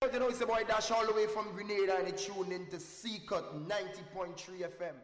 You know, it's the boy Dash all the way from Grenada and it's tuned into C-Cut 90.3 FM.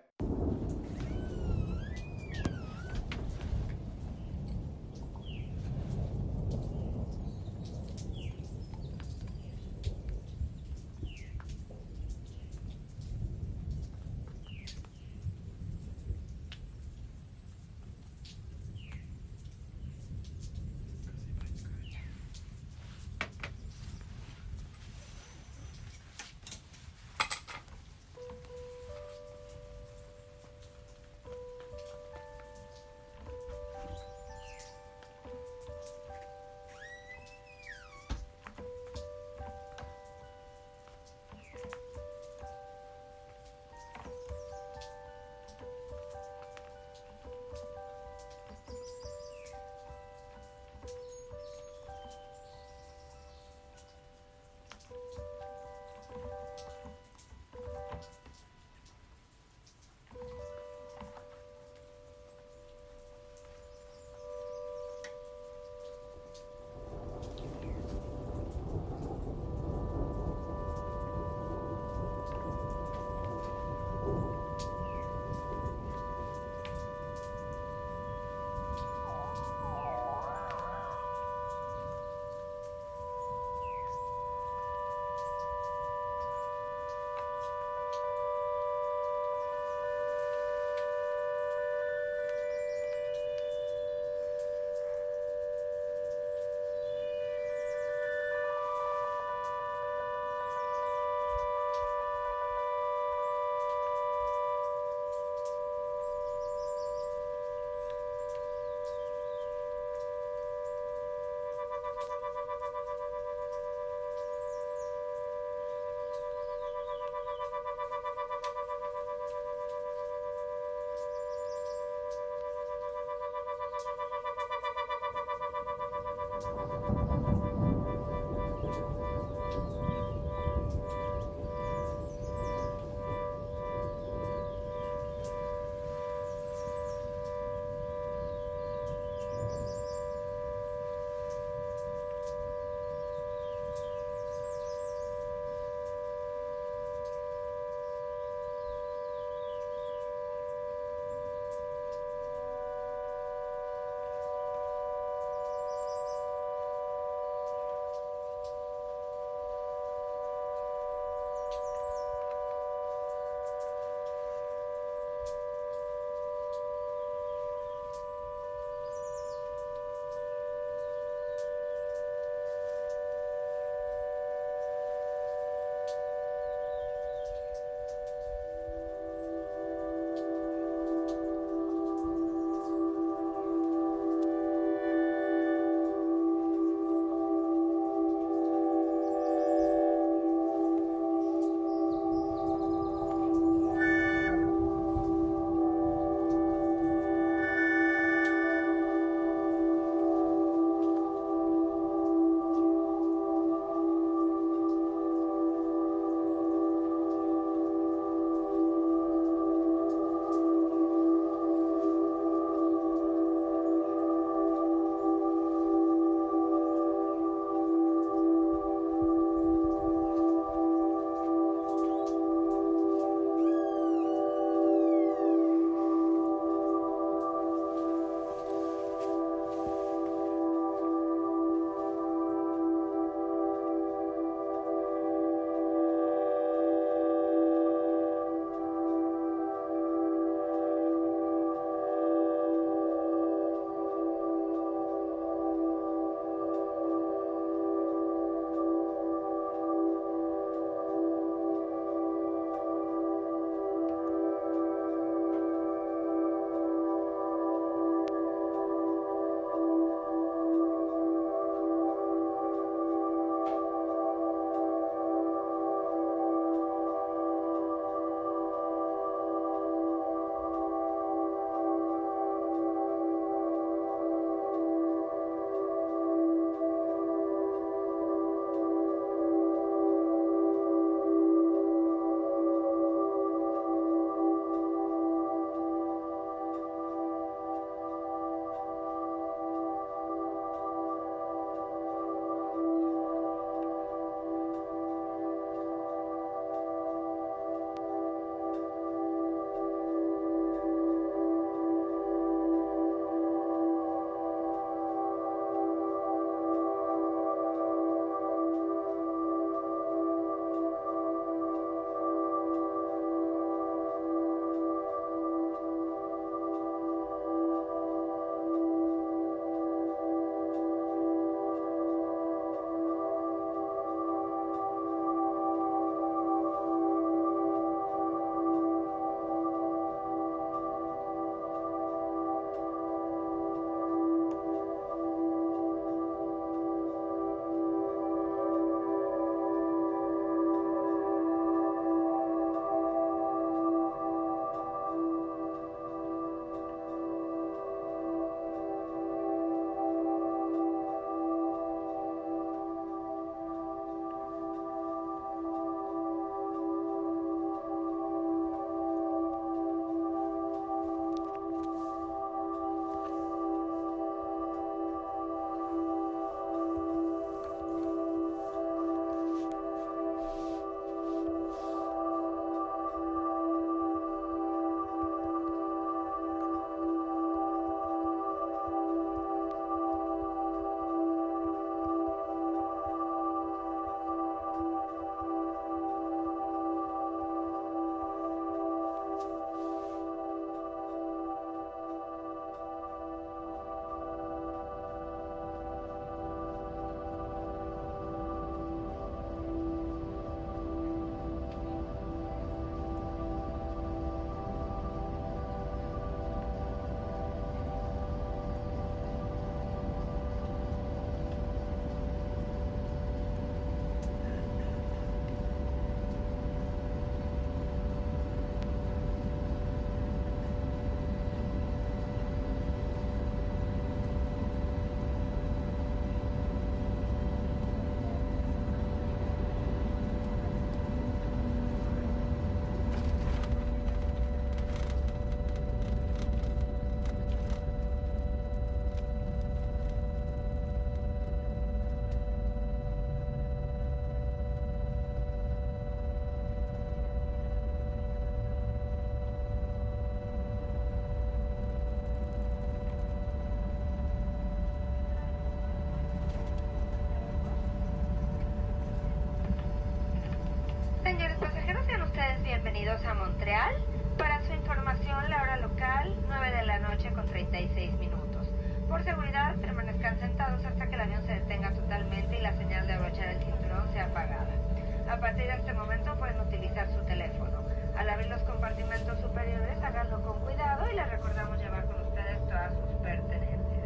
Bienvenidos a Montreal. Para su información, la hora local, 9 de la noche con 36 minutos. Por seguridad, permanezcan sentados hasta que el avión se detenga totalmente y la señal de abrochar el cinturón sea apagada. A partir de este momento pueden utilizar su teléfono. Al abrir los compartimentos superiores, háganlo con cuidado y les recordamos llevar con ustedes todas sus pertenencias.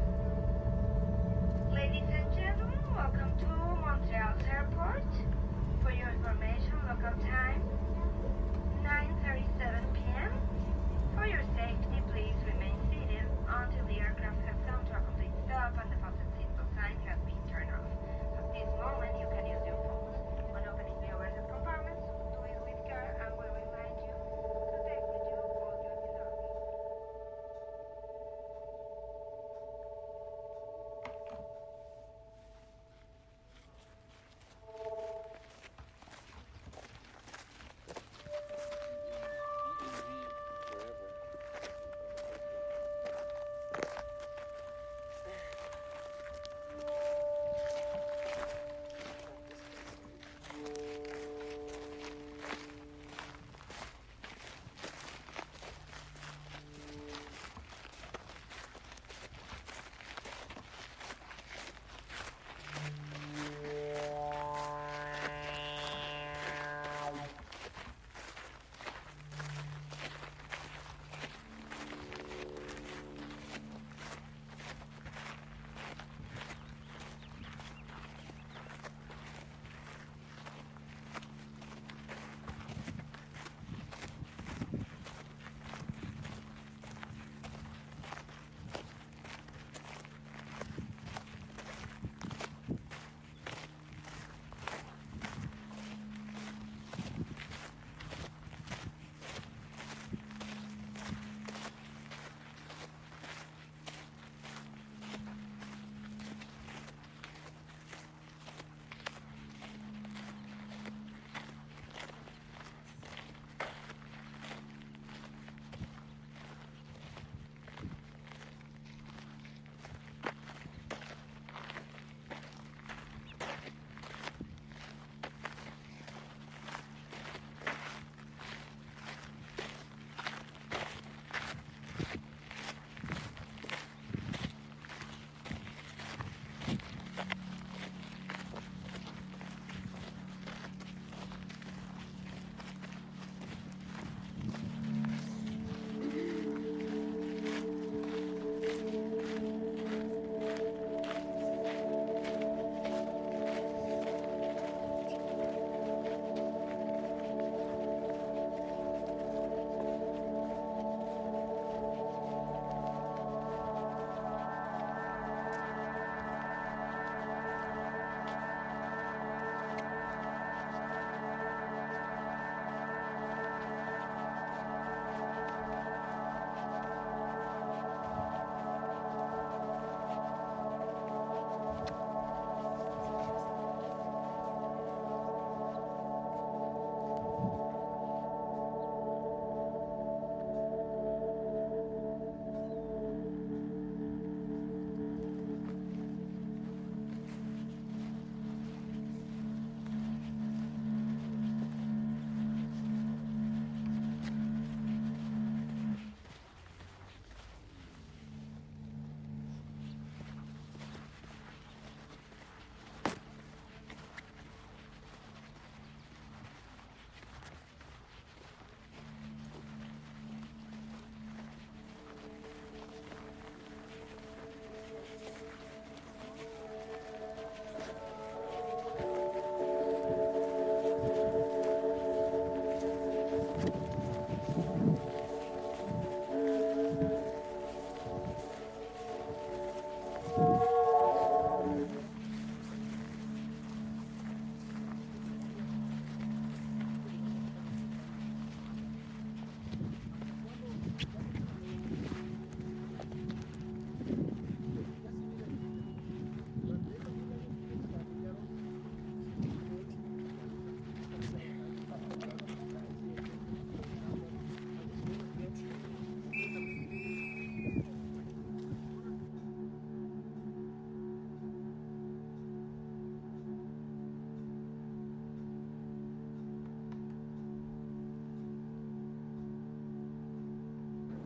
Ladies and gentlemen, welcome to Montreal's airport. For your information, local time, 9:37 p.m. For your safety, please remain seated until the aircraft has come to a complete stop and the fasten seatbelt sign has been turned off. At this moment, you can use your phones. When opening the overhead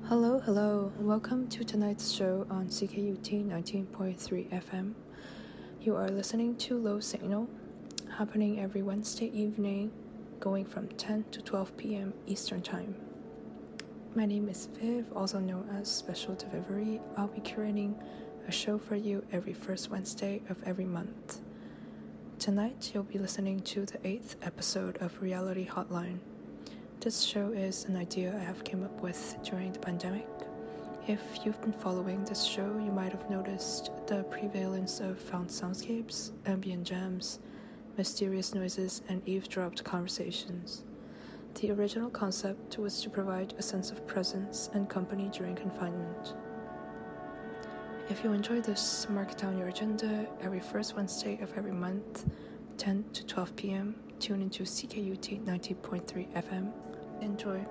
Hello. Welcome to tonight's show on CKUT 19.3 FM. You are listening to Low Signal, happening every Wednesday evening, going from 10 to 12 p.m. Eastern Time. My name is Viv, also known as Special Delivery. I'll be curating a show for you every first Wednesday of every month. Tonight, you'll be listening to the 8th episode of Reality Hotline. This show is an idea I have came up with during the pandemic. If you've been following this show, you might have noticed the prevalence of found soundscapes, ambient jams, mysterious noises, and eavesdropped conversations. The original concept was to provide a sense of presence and company during confinement. If you enjoy this, mark it down your agenda every first Wednesday of every month, 10 to 12 p.m. Tune into CKUT 90.3 FM. Enjoy.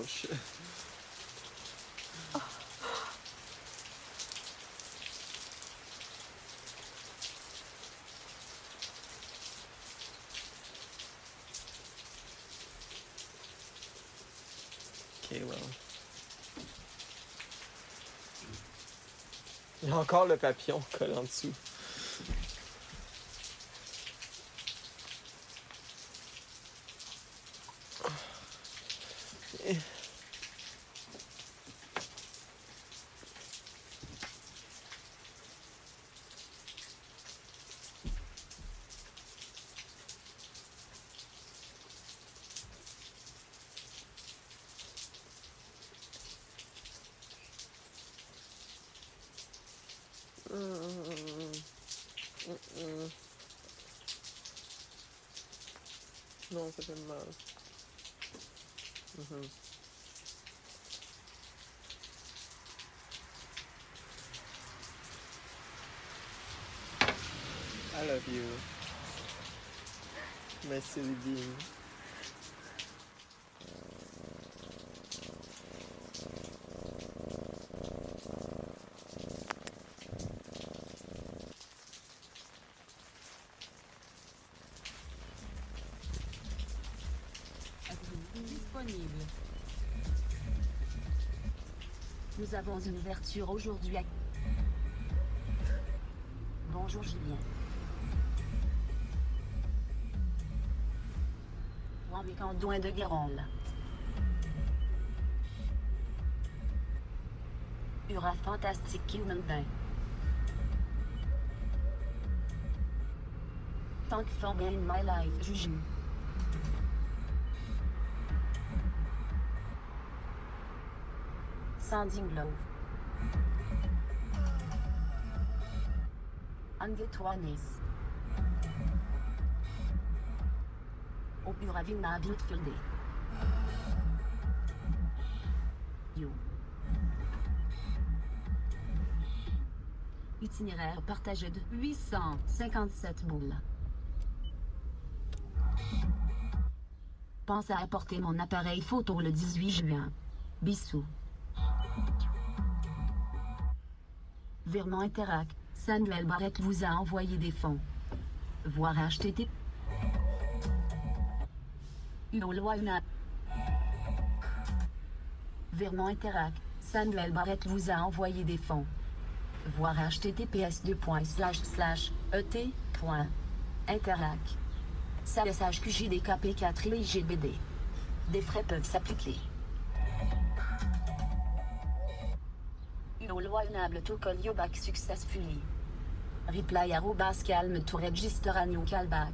Oh shit. Ok, well. Il y a encore le papillon collé en dessous. Non, ça fait mal. I love you. My silly bean. Disponible. Nous avons une ouverture aujourd'hui à... Bonjour Julien. Avec Andouin de Guérande. Ura Fantastic Human Being. Thank for being in my life, Juju. Sanding Love. Angetwanis. Opuravina Beautiful Day. You. Itinéraire partagé de 857 boules. Pense à apporter mon appareil photo le 18 juin. Bisous. Virement Interac, Samuel Barrett vous a envoyé des fonds. Voir HTTP. Virement Interac, Samuel Barrett vous a envoyé des fonds. Voir https://et.interac. SHQJDKP4 et GBD. Des frais peuvent s'appliquer. Unable to call you back successfully. Reply @calm to register a new callback.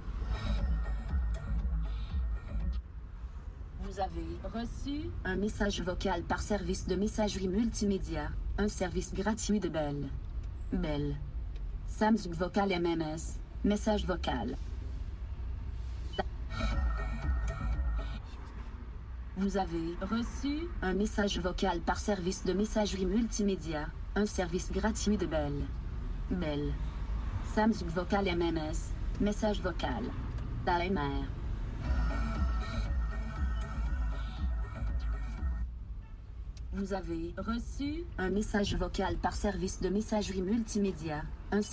Vous avez reçu un message vocal par service de messagerie multimédia, un service gratuit de Bell. Bell. Samsung Vocal MMS, message vocal. Vous avez reçu un message vocal par service de messagerie multimédia, un service gratuit de Bell. Bell. Samsung Vocal MMS, message vocal. AMR. Vous avez reçu un message vocal par service de messagerie multimédia,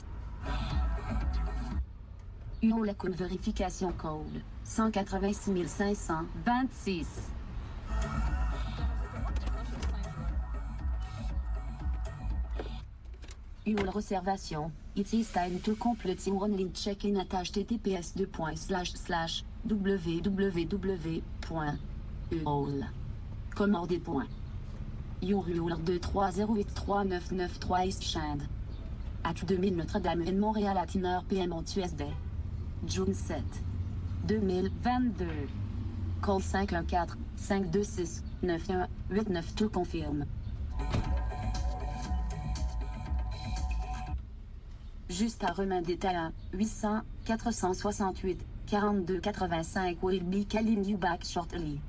la code vérification code 186 526. Une réservation. It is time to complete your online check-in at https://www.eol. Commandez. Yourul 230839993 East Shand. At 2000 Notre-Dame et Montréal at 1h PM on Tuesday. June 7. 2022. Call 514-526-9189 to confirm. Jusqu'à Romain Détaillant, 800-468-4285 will be calling you back shortly.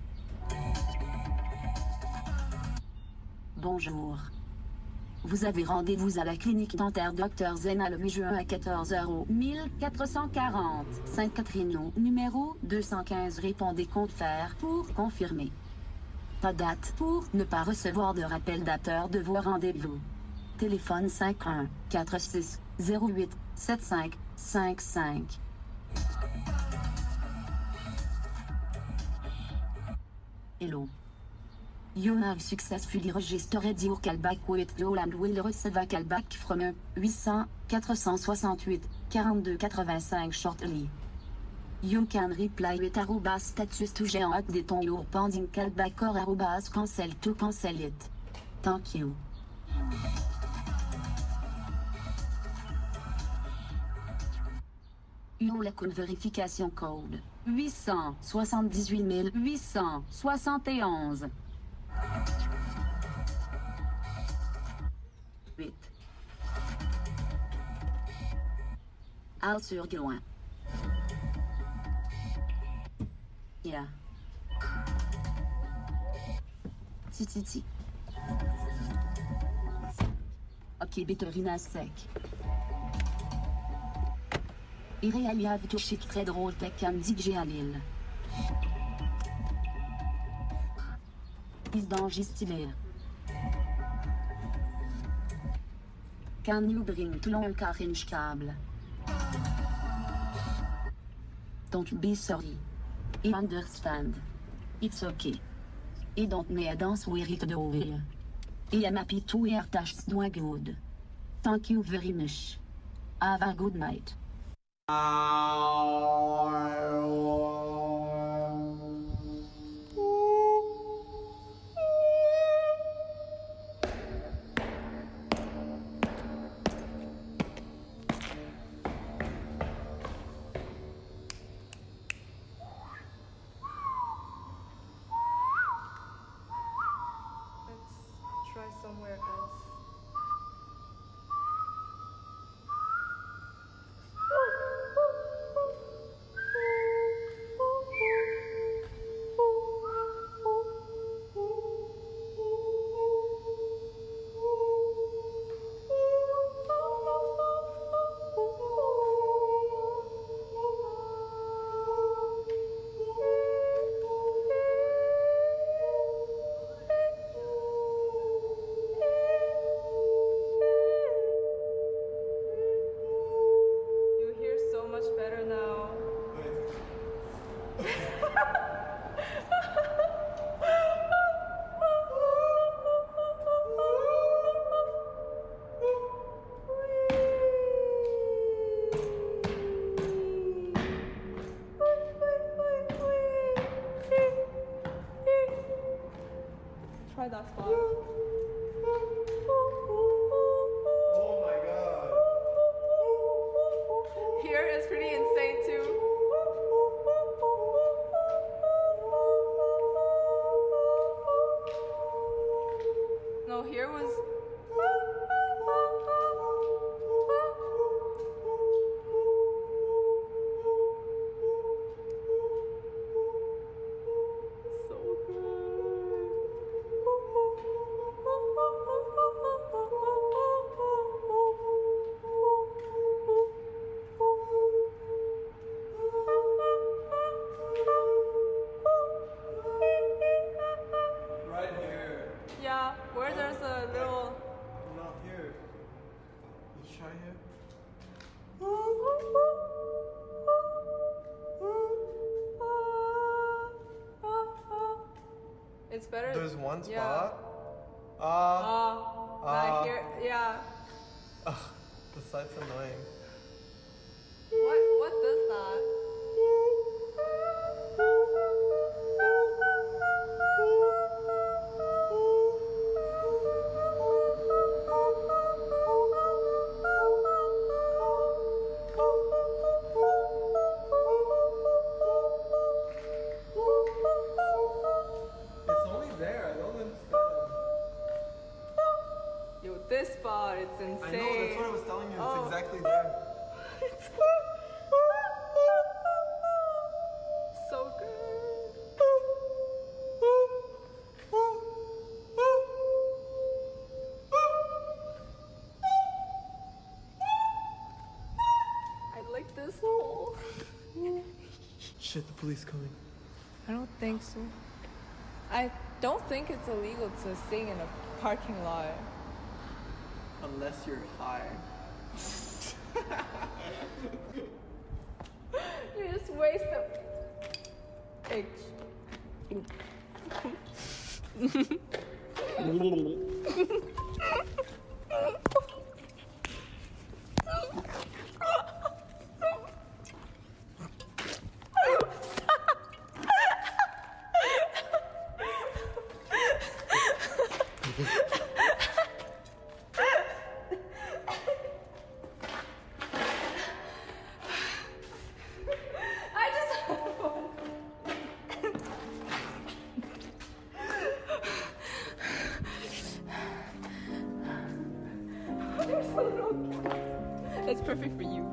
Bonjour. Vous avez rendez-vous à la clinique dentaire Dr Zena le 8 juin à 14h au 1440 Sainte-Catherine, numéro 215. Répondez compte faire pour confirmer. Pas date pour ne pas recevoir de rappel d'attente de vos rendez-vous. Téléphone 51 46 08 75 55. Hello. You have successfully registered your callback with Low and will receive a callback from 800 468 42 85 shortly. You can reply with @status to update on your pending callback or cancel to cancel it. Thank you. Your account vérification code 878 871. 8. Al sur loin. Yeah. Titi. Ok, Bétorina sec. Iréalia Vitochik très drôle tech Candy Alil. Isdange stylé. Can you bring to long carringe cable? Don't be sorry. I understand. It's okay. I don't need a dance with it though. I am happy to hear tasks doing good. Thank you very much. Have a good night. Somewhere else. Try that spot. Oh my god. Here is pretty insane too. No, here was. Where there's a little... Not here. Let's try here. It's better. There's one spot. Yeah. Here, yeah. Ugh, the sight's annoying. What does that? This spot, it's insane. I know, that's what I was telling you. It's exactly there. So good. I like this hole. Shit, the police coming. I don't think so. don't think it's illegal to sing in a parking lot. Unless you're high. You just waste the It's perfect for you.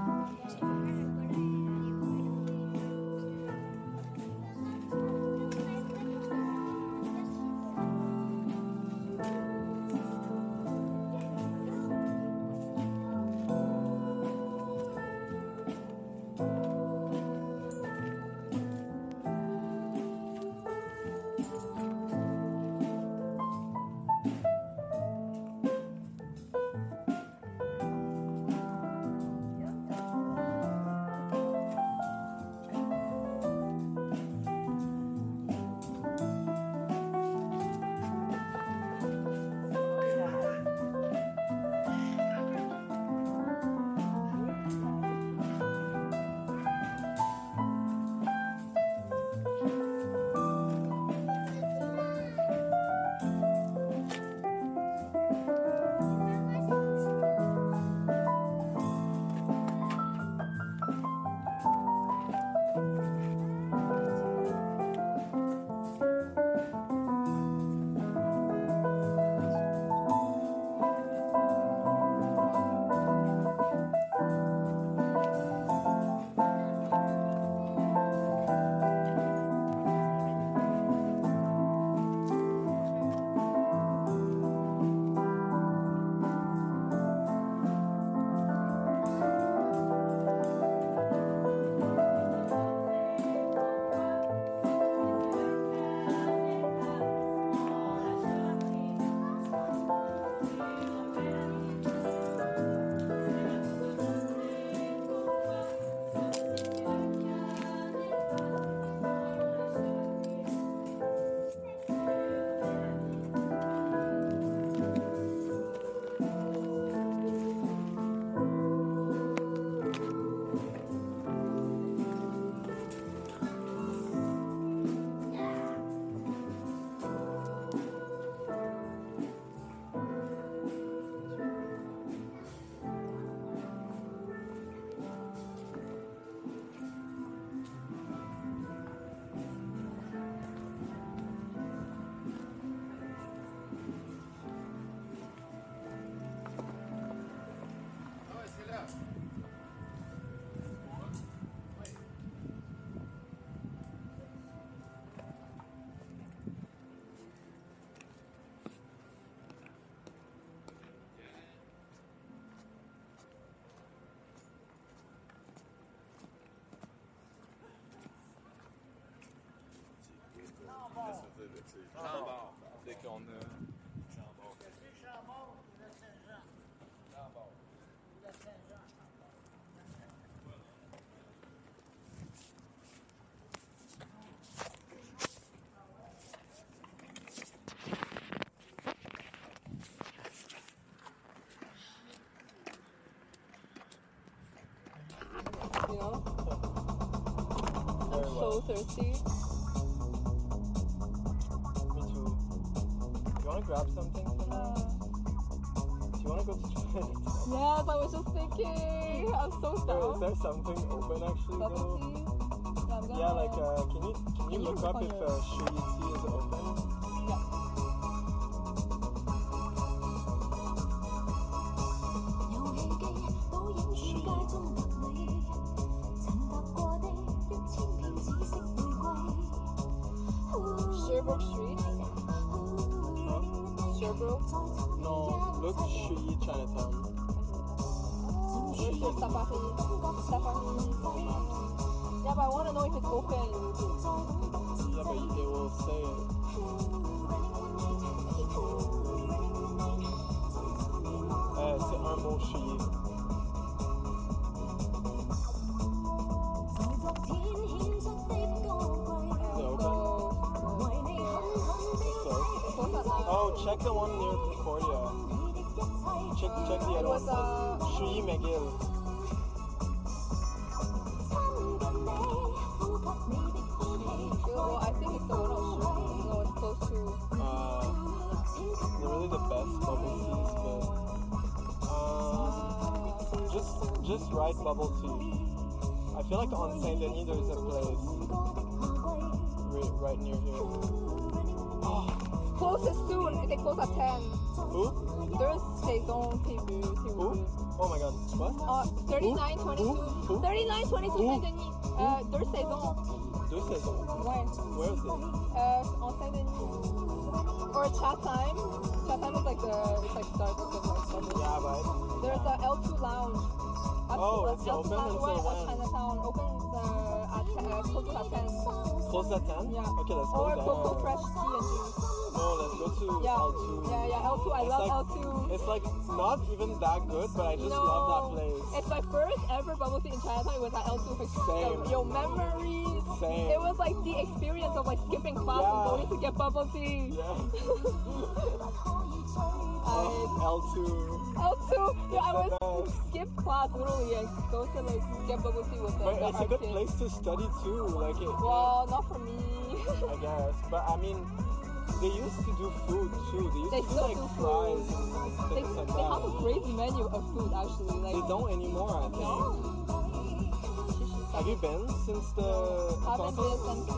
Dès qu'on a... You know? I'm so thirsty. Me too. You want to grab something from there? Do you want to go to China? Yes, I was just thinking. I'm so Is down. there something open actually Bubble though? tea? Yeah, I'm gonna... Yeah, like can you look look up on if your- Shui Tea is open? Yeah. Sherbrooke Street? Sherbrooke? No, look Shui Chinatown. Where's the Safari? Safari? Yeah, but I want to know if it's open. Yeah, but they will say it. C'est un mot Shui. Oh, check the one near Concordia. Check the other one. Shui McGill. Well, I think it's the one on Sherbrooke. No, it's close to... They're really the best bubble teas, but just write bubble tea. I feel like on Saint Denis there's a place right near here. Oh. Closes soon. They close at 10. Who? Deux saisons TV. Who? Oh my god. What? 39-22. Who? 39-22 Who? Saint-Denis. Deux saisons. Deux saisons. Ouais. Where is it? En Saint-Denis. Or Chatham. Chatham is like it's like Starbucks of like Starbucks. Yeah, but There's a L2 lounge. Oh, it's open until when? Chinatown opens closes at 10. close at 10? Yeah. Okay, let's go Or there. Coco Fresh tea and juice. No, let's go to Yeah. L2. Yeah, L2. I It's love like- L2. It's like not even that good, but I just love that place. It's my first ever bubble tea in Chinatown. It was at L2. Same. Your memories. Same. It was like the experience of like skipping class Yeah. and going to get bubble tea. Yeah. L2. L2. Yeah, I It's the would best. skip class literally and go to like get bubble tea with But the it's a art good kids. place to study too. Like it. Well, not for me. I guess. But I mean, they used to do food too. They used They to do still like do fries food. and They things like have a that. crazy menu of food actually. Like They don't anymore, I think. no. Have you been since the Haven't been apocalypse? since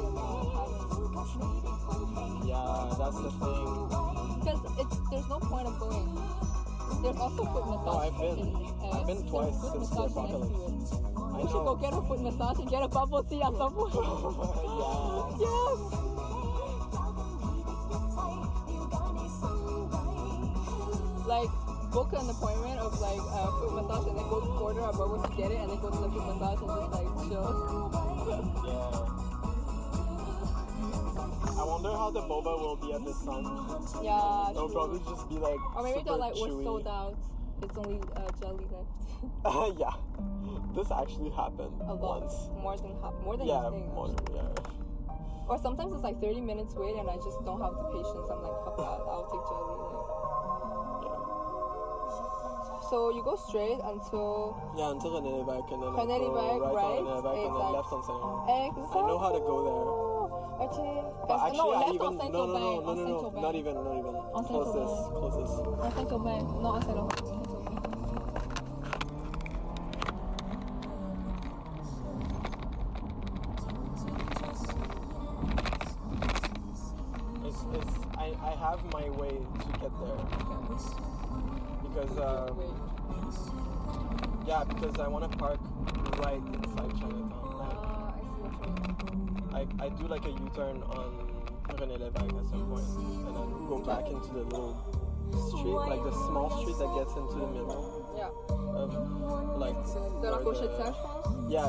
Yeah, that's the thing. because there's no point of going. There's also foot massage. No, I've been. I've been there's twice foot since the massage next to apocalypse. it. I We should go know. get a foot massage and get a bubble tea at some point. Yeah. Yes. Like book an appointment of like a foot massage and then go order a bubble to get it and then go to the foot massage and just like chill. Yeah. I wonder how the boba will be at this time. Yeah. It'll true. probably just be like Or maybe super they're like, we're chewy. sold out. It's only jelly left. Yeah. This actually happened A lot. once. More than Yeah, you think. more, yeah. Or sometimes it's like 30 minutes wait and I just don't have the patience. I'm like, fuck that, I'll take jelly. Like. So you go straight until Yeah, until René Lévesque and then René I go Lévesque, right right? on René Lévesque and then Exact. left on Saint-Laurent. Exactly. I know how to go there. Okay. But actually, I left even on Saint no, Aubin. not even. On Closest. On Saint Aubin, not on Saint Laurent. I have my way to get there because yeah, because I want to park right inside Chinatown. I see what you mean. Like I do like a U-turn on René Lévesque at some point, and then go back into the little street, like the small street that gets into the middle Yeah. of like De la where Pochette, je pense.